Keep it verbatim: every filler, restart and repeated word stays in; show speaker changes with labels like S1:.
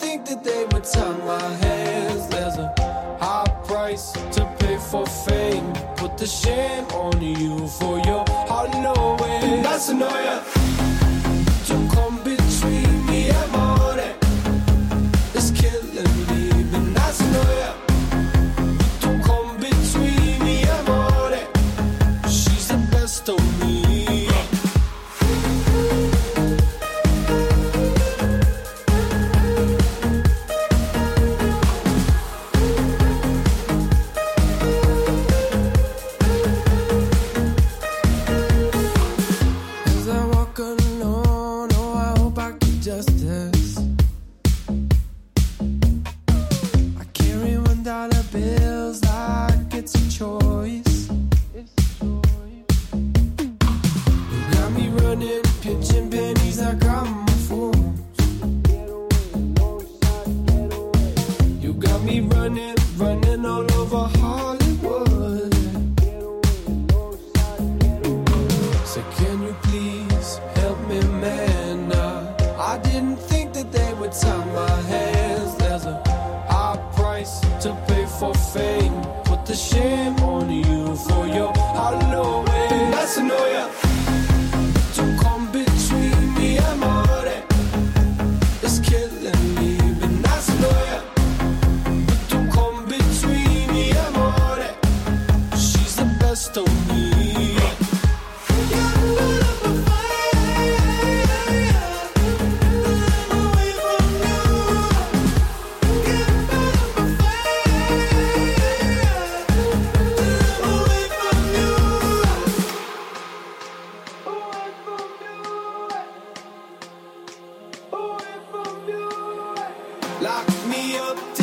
S1: think that they would tie my hands. There's a high price to pay for fame. Put the shame on you for your hollow way. That's annoying. To come between me and money, it's killing me, but that's annoying. To come between me and money, she's the best of me. Lock me up.